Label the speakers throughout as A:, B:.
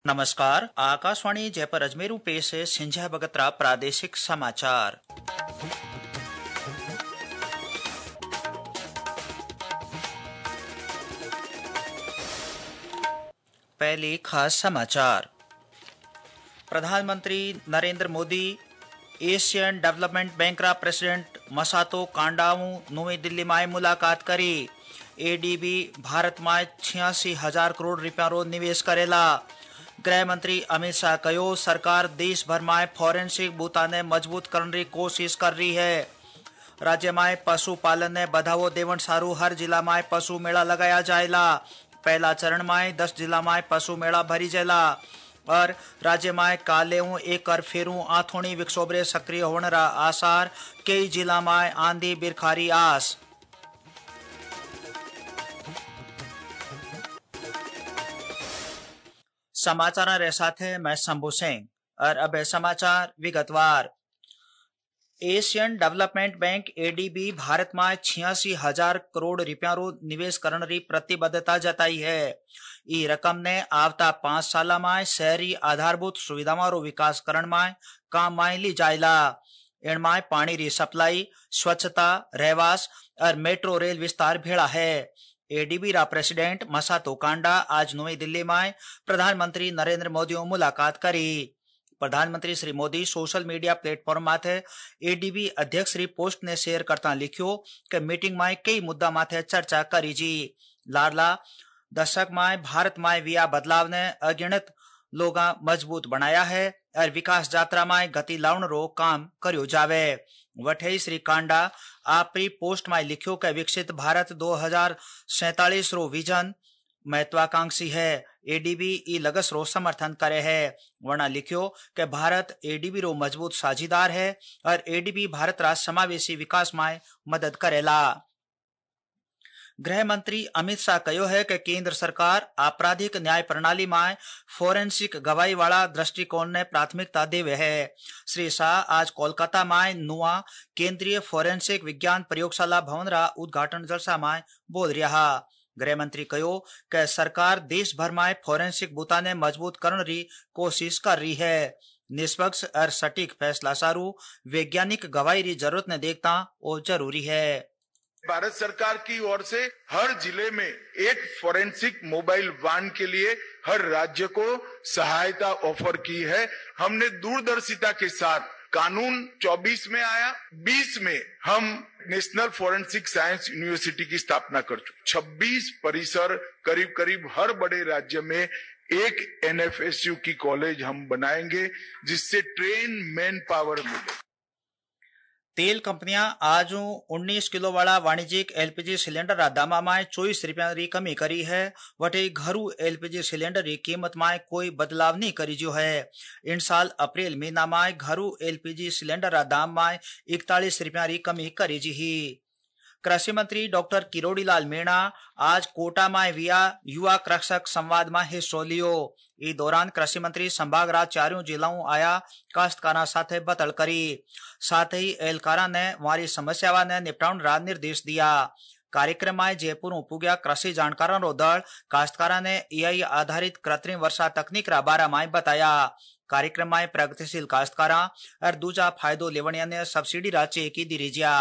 A: नमस्कार। आकाशवाणी जयपुर अजमेर पेश है सिंझा बगत्रा प्रादेशिक समाचार। पहले खास समाचार। प्रधानमंत्री Narendra Modi Asian development bank रा president Masato Kanda New Delhi में मुलाकात करी। एडीबी भारत में 86,000 करोड़ रुपया रो निवेश करेला। गृह मंत्री अमित शाह कहो सरकार देश भर में फॉरेंसिक बूता ने मजबूत करने की कोशिश कर रही है। राज्य में पशुपालन ने बढ़ावो देवन सारू हर जिला में पशु मेला लगाया जाएला। पहला चरण में 10 जिला में पशु मेला भरी जाएला और राज्य में काले एक और फेरू आथोनी विक्षोभरे सक्रिय होने रा आसार। कई जिला में आंधी बिरखारी आस। समाचार रे साथ है मैं शंभू सिंह और अब है समाचार विगतवार। Asian development bank ADB Bharat में 86,000 करोड़ रुपया रो निवेश करने की प्रतिबद्धता जताई है। ई रकम ने आवता 5 साल में शहरी आधारभूत सुविधाओं रो विकास करने में काम में ली जाएला। इनमें पानी री सप्लाई, स्वच्छता, रहवास और मेट्रो रेल विस्तार भेड़ा है। एडीबी रा प्रेसिडेंट मसातो कांडा आज नई दिल्ली में प्रधानमंत्री नरेंद्र मोदी मुलाकात करी। प्रधानमंत्री Shri Modi social media platform माथे एडीबी अध्यक्ष श्री पोस्ट ने शेयर करता लिखियो कि मीटिंग में कई मुद्दा माथे चर्चा करी जी। लाडला दशक में भारत में विया बदलाव ने अगिणत लोगा मजबूत बनाया है और विकास यात्रा में गति लाउन रो काम करियो जावे। वठे श्री कांडा आपरी पोस्ट में लिखियो कि विकसित भारत 2047 रो विजन महत्वाकांक्षी है। एडीबी ई लगस रो समर्थन करे है। वरना लिखियो कि भारत एडीबी रो मजबूत साझीदार है और एडीबी भारत रा समावेशी विकास में मदद करेला। गृह मंत्री अमित शाह कहो है कि केंद्र सरकार आपराधिक न्याय प्रणाली में फोरेंसिक गवाही वाला दृष्टिकोण ने प्राथमिकता देवे है। श्री शाह आज कोलकाता में नुआ केंद्रीय फोरेंसिक विज्ञान प्रयोगशाला भवन रा उद्घाटन जलसा में बोल रहा। गृह मंत्री कहो कि सरकार देश भर में फोरेंसिक बूता ने मजबूत करने की कोशिश कर रही है। निष्पक्ष और सटीक फैसला सारू वैज्ञानिक गवाही की जरूरत ने देखता वो जरूरी है।
B: भारत सरकार की ओर से हर जिले में एक फोरेंसिक मोबाइल वान के लिए हर राज्य को सहायता ऑफर की है। हमने दूरदर्शिता के साथ कानून 24 में आया, 20 में हम नेशनल फोरेंसिक साइंस यूनिवर्सिटी की स्थापना कर चुके। 26 परिसर करीब करीब हर बड़े राज्य में एक एनएफएसयू की कॉलेज हम बनाएंगे जिससे ट्रेन मैन पावर मिले।
A: तेल कंपनियां आज 19 किलो वाला वाणिज्यिक एलपीजी सिलेंडर दामा में 24 रुपया की कमी करी है। वटे घरू एलपीजी सिलेंडर की कीमत में कोई बदलाव नहीं करी जो है। इन साल अप्रैल महीना में घरू एलपीजी सिलेंडर दाम में 41 रुपया की कमी करी जी ही। कृषि मंत्री डॉक्टर किरोड़ी लाल मीणा आज कोटा में विया युवा कृषक संवाद में हिस्सो लियो। इस दौरान कृषि मंत्री संभाग रा चारों जिलों आया काश्तकारा साथे बतल करी। साथ ही एहलकारा ने वारी समस्यावा ने निपटाउन रा निर्देश दिया। कार्यक्रम में जयपुर पुग्या कृषि जानकारों रो दल काश्तकारा ने एआई आधारित कृत्रिम वर्षा तकनीक रा बारा में बताया। कार्यक्रम में प्रगतिशील काश्तकारा और दूजा फायदो लेवणिया ने सब्सिडी रा चेक दी रिजिया।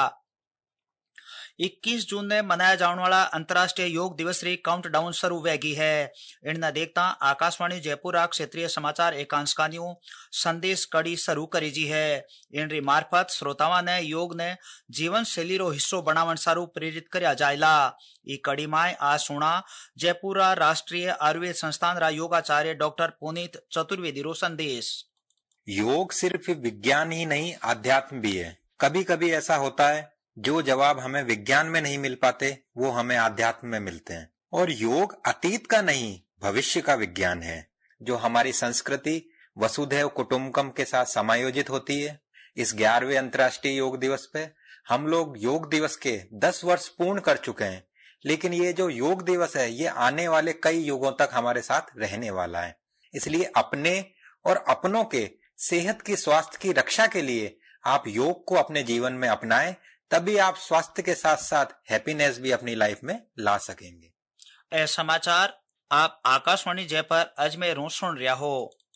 A: 21 जून ने मनाया जाने वाला अंतर्राष्ट्रीय योग दिवस री काउंटडाउन शुरू वेगी है। इनने देखता आकाशवाणी जयपुर क्षेत्रीय समाचार एकांश का संदेश कड़ी शुरू करी जी है। इन री मार्फत श्रोतावा ने योग ने जीवन शैली रो हिस्सो बनावन सारू प्रेरित करया जायला। ई कड़ी में आज सुना जयपुर राष्ट्रीय आयुर्वेद संस्थान रा योगाचार्य डॉक्टर पुनीत चतुर्वेदी रो संदेश।
C: योग सिर्फ विज्ञान ही नहीं आध्यात्म भी है। कभी कभी ऐसा होता है जो जवाब हमें विज्ञान में नहीं मिल पाते वो हमें आध्यात्म में मिलते हैं। और योग अतीत का नहीं भविष्य का विज्ञान है जो हमारी संस्कृति वसुधैव कुटुंबकम के साथ समायोजित होती है। इस 11वें अंतर्राष्ट्रीय योग दिवस पे हम लोग योग दिवस के 10 वर्ष पूर्ण कर चुके हैं, लेकिन ये जो योग दिवस है ये आने वाले कई युगों तक हमारे साथ रहने वाला है। इसलिए अपने और अपनों के सेहत की स्वास्थ्य की रक्षा के लिए आप योग को अपने जीवन में अपनाएं, तभी आप स्वास्थ्य के साथ साथ हैप्पीनेस भी अपनी लाइफ में ला सकेंगे।
A: समाचार आप आकाशवाणी जयपुर अजमेर सुन रहा हो।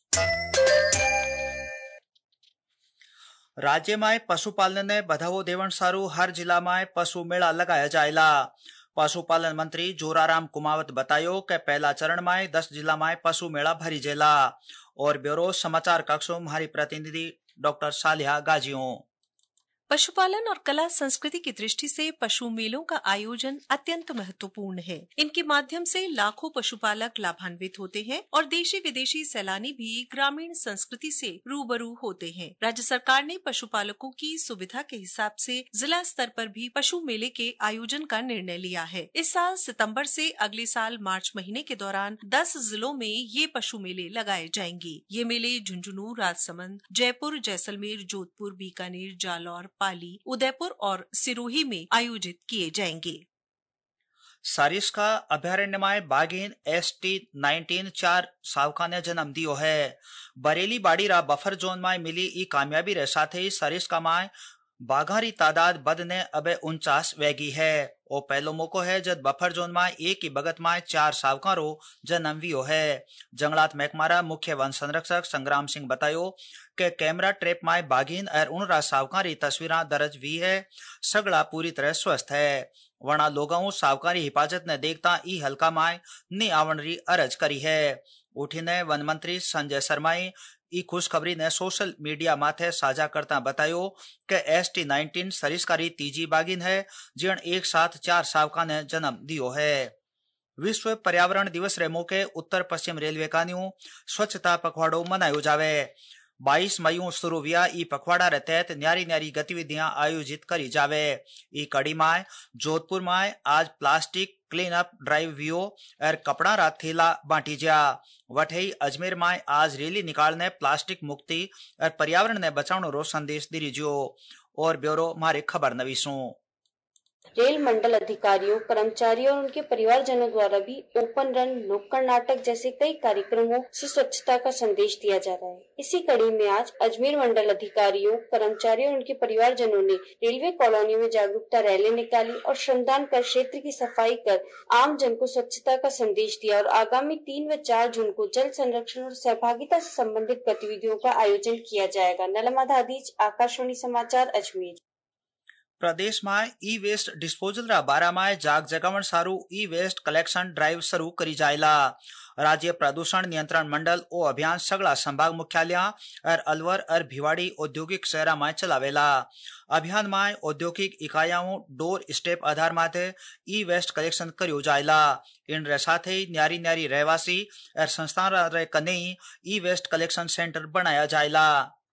A: राज्य में पशुपालन ने बढ़ावो देवण सारू हर जिला में पशु मेला लगाया जाएगा। पशुपालन मंत्री जोराराम कुमावत बतायो कि पहला चरण में 10 जिला में पशु मेला भरी जेला। और ब्यूरो समाचार कक्षों हमारी प्रतिनिधि डॉक्टर सालिहा गाजियों।
D: पशुपालन और कला संस्कृति की दृष्टि से पशु मेलों का आयोजन अत्यंत महत्वपूर्ण है। इनके माध्यम से लाखों पशुपालक लाभान्वित होते हैं और देशी विदेशी सैलानी भी ग्रामीण संस्कृति से रूबरू होते हैं। राज्य सरकार ने पशुपालकों की सुविधा के हिसाब से जिला स्तर पर भी पशु मेले के आयोजन का निर्णय लिया है। इस साल सितम्बर से अगले साल मार्च महीने के दौरान 10 जिलों में ये पशु मेले लगाए जाएंगे। ये मेले झुंझुनू, राजसमंद, जयपुर, जैसलमेर, जोधपुर, बीकानेर, जालौर, पाली, उदयपुर और सिरोही में आयोजित किए जाएंगे।
A: सारिस्का अभयारण्य में बाघिन ST19 4 सावका ने जन्म दियो है। बरेली बाड़ीरा बफर जोन में मिली ई कामयाबी रे साथ ही सारिस्का में बाघारी तादाद बदने अब 49 वेगी है। ओ पहलो मौको है जब बफर जोन में एक ही बगत में 4 सावकारो जन्म वियो है। जंगलात महकमारा मुख्य वन संरक्षक संग्राम सिंह बतायो कि कैमरा ट्रैप में बाघिन और उनरा सावकारी तस्वीर दर्ज हुई है। सगड़ा पूरी तरह स्वस्थ है। वना लोगों सावकारी हिफाजत ने देखता ई हल्का में नी आवण री अरज करी है। उठीने वन मंत्री संजय शर्माए ई खुशखबरी ने सोशल मीडिया माथे साझा करता बतायो कि ST19 सरिस्कारी तीजी बागिन है जिन एक साथ 4 सावका ने जन्म दियो है। विश्व पर्यावरण दिवस रे मौके उत्तर पश्चिम रेलवे का स्वच्छता पखवाड़ो मनायो जावे। 22 मई शुरू हुआ ई पखवाड़ा रे तहत न्यारी न्यारी गतिविधियां आयोजित करी जावे। ई कड़ी में जोधपुर में आज प्लास्टिक क्लीन अप ड्राइव वियो और कपड़ा रा थैला बांटी जा। वठई अजमेर में आज रैली निकालने प्लास्टिक मुक्ति और पर्यावरण ने बचाने रो संदेश दी जो। और ब्यूरो हमारे खबर नवीसों।
E: रेल मंडल अधिकारियों, कर्मचारियों और उनके परिवारजनों द्वारा भी ओपन रन, नुक्कड़ नाटक जैसे कई कार्यक्रमों से स्वच्छता का संदेश दिया जा रहा है। इसी कड़ी में आज अजमेर मंडल अधिकारियों, कर्मचारियों और उनके परिवारजनों ने रेलवे कॉलोनी में जागरूकता रैली निकाली और श्रमदान कर क्षेत्र की सफाई कर आम जन को स्वच्छता का संदेश दिया और आगामी 3 व 4 जून को जल संरक्षण और सहभागिता से संबंधित गतिविधियों का आयोजन किया जाएगा। नलमा दादीज, आकाशवाणी समाचार, अजमेर।
A: प्रदेश में ई वेस्ट डिस्पोजल रा बारा में जाग जगावण सारू ई वेस्ट कलेक्शन ड्राइव शुरू करी जायला। राज्य प्रदूषण नियंत्रण मंडल ओ अभियान सगला संभाग मुख्यालय और अलवर और भिवाड़ी औद्योगिक शहरा में चलावेला। अभियान में औद्योगिक इकाइयों डोर स्टेप आधार माथे ई वेस्ट कलेक्शन करियो जायला। इन रे साथे न्यारी न्यारी रहवासी और संस्थान रे कने ई वेस्ट कलेक्शन सेंटर बनाया जायला।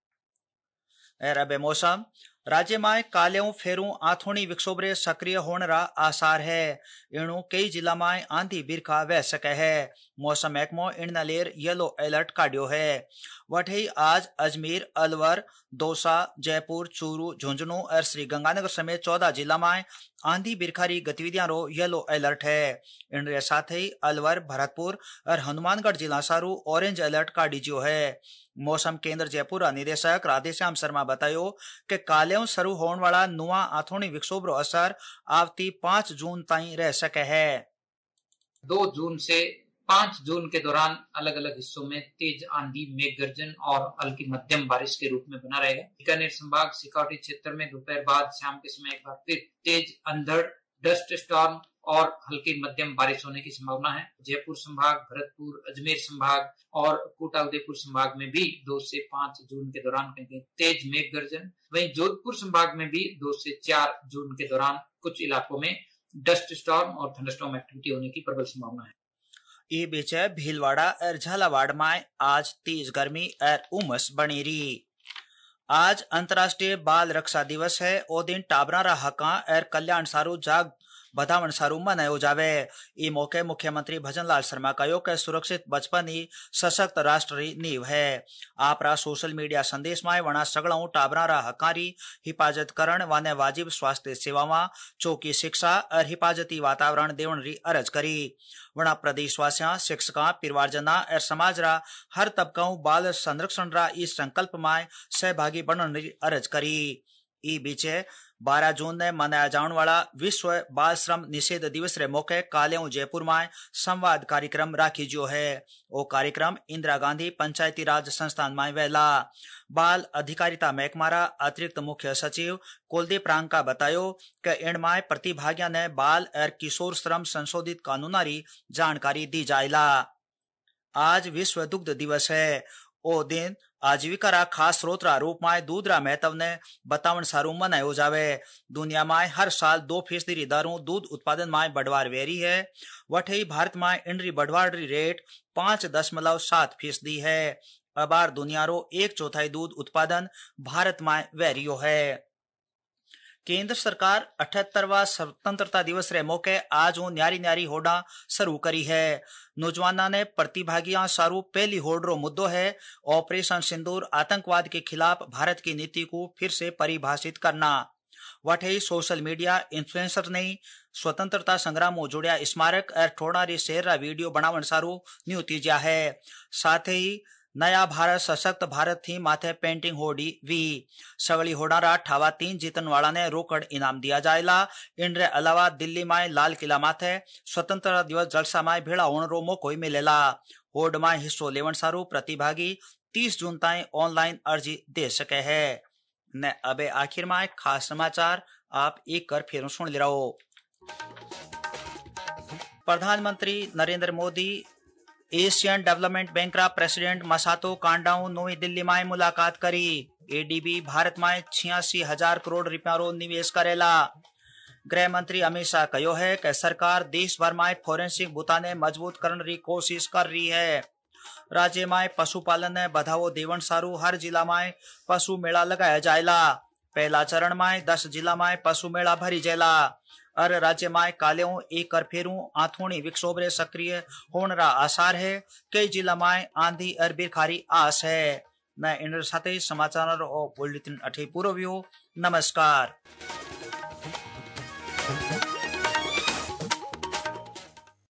A: और अब मौसम। राज्य में कालेऊ फेरू आथोनी विक्षोभरे सक्रिय होने रा आसार है। इणु कई जिला में आंधी बिरखा वह सके है। मौसम महकमो इन लेर येलो अलर्ट काढ़ियो है। वठई आज अजमेर, अलवर, दौसा, जयपुर, चूरू, झुंझुनू और श्री गंगानगर समेत 14 जिला में आंधी बिरखारी गतिविधियां रो येलो अलर्ट है। इन साथ ही अलवर, भरतपुर और हनुमानगढ़ जिला सारू ऑरेंज अलर्ट काढ़ियो है। मौसम केंद्र जयपुर निदेशक राधेश्याम शर्मा बतायो कि कालेऊ शुरू होने वाला नुआ आथोनी विक्षोभ रो असर आवती 5 जून ताई रह सके है।
F: 2 जून से 5 जून के दौरान अलग अलग हिस्सों में तेज आंधी, मेघ गर्जन और हल्की मध्यम बारिश के रूप में बना रहेगा। बीकानेर संभाग सिकावटी क्षेत्र में दोपहर बाद शाम के समय एक बार फिर तेज अंधड़, डस्ट स्टॉर्म और हल्की मध्यम बारिश होने की संभावना है। जयपुर संभाग, भरतपुर, अजमेर संभाग और कोटा उदयपुर संभाग में भी 2 से 5 जून के दौरान तेज मेघ गर्जन। वहीं जोधपुर संभाग में भी 2 से 4 जून के दौरान कुछ इलाकों में डस्ट स्टॉर्म और थंडरस्टॉर्म एक्टिविटी होने की प्रबल संभावना है।
A: ये बीच भीलवाड़ा और झालावाड़ में आज तेज गर्मी और उमस बनी रही। आज अंतर्राष्ट्रीय बाल रक्षा दिवस है। ओ दिन टाबरा रा हका और कल्याण सारू जाग बधावण सारू मनायो जावे। ई मौके मुख्यमंत्री भजनलाल शर्मा कहो कि सुरक्षित बचपन ही सशक्त राष्ट्र री नींव है। आपरा सोशल मीडिया संदेश में वना सगळाऊ टाबरा रा हकारी हिफाजत करण वाने वाजिब स्वास्थ्य सेवावां, चौकी शिक्षा और हिफाजती वातावरण देवण री अरज करी। वना प्रदेशवासियां, शिक्षका, परिवारजना और समाज रा हर तबकाऊ बाल संरक्षण रा इस संकल्प में सहभागी बनने री अरज करी। ई बीचे 12 जून ने मनाया जाने वाला विश्व बाल श्रम निषेध दिवस रे मौके काले जयपुर में संवाद कार्यक्रम राखी जो है। वो कार्यक्रम इंदिरा गांधी पंचायती राज संस्थान में वेला। बाल अधिकारिता महकमारा अतिरिक्त मुख्य सचिव कुलदीप रांग का बतायो कि इनमें प्रतिभागियों ने बाल और किशोर श्रम संशोधित कानूनारी जानकारी दी जायला। आज विश्व दुग्ध दिवस है। ओ दिन आजीविका रा खास स्रोत रा रूप में दूध रा महत्व ने बतावन सारू मनायो जावे। दुनिया में हर साल 2% री दरों दूध उत्पादन में बढ़वार वेरी है। वठई भारत में इनरी बढ़वार री रेट 5.7% है। अबार दुनिया रो 1/4 दूध उत्पादन भारत में वेरियो है। केंद्र सरकार 78वां स्वतंत्रता दिवस रे मौके आज न्यारी न्यारी होड़ा शुरू करी है। नौजवाना ने प्रतिभागियों सारू पहली होड़ रो मुद्दो है ऑपरेशन सिंदूर आतंकवाद के खिलाफ भारत की नीति को फिर से परिभाषित करना। वठे सोशल मीडिया इन्फ्लुएंसर ने स्वतंत्रता संग्राम में जुड़िया स्मारक और ठोड़ारी शहर रा वीडियो बनावन सारू न्यूतीजा है। साथ ही नया भारत सशक्त भारत थी माथे पेंटिंग होड़ी वी सगली होड़ारा ठावा 3 जीतन वाला ने रोकड़ इनाम दिया जायला। इनरे अलावा दिल्ली में लाल किला माथे स्वतंत्रता दिवस जलसा में भेड़ा होने रो मौको मिलेला। होड़ में हिस्सो लेवन सारू प्रतिभागी 30 जून ताई ऑनलाइन अर्जी दे सके है। ने अबे आखिर में खास समाचार आप एक कर फिर सुन ले रहो। प्रधानमंत्री Narendra Modi Asian development bank रा president Masato Kanda New Delhi में मुलाकात करी। एडीबी भारत में 86,000 करोड़ रुपया रो निवेश करेला। गृह मंत्री अमित शाह कहो है कि सरकार देश भर में फोरेंसिक बुता ने मजबूत करने की कोशिश कर रही है। राज्य में पशुपालन ने बढ़ावो देवन सारू हर जिला में पशु मेला लगाया जायला। पहला चरण में 10 जिला में पशु मेला भरी जायला। और राज्य में कालेओं एक कर फेरू आथोनी विक्षोभ रे सक्रिय होने रा आसार है। कई जिला में आंधी और बिरखारी आस है। मैं इन साथे समाचार और बुलेटिन अठे पूरो व्यो। नमस्कार।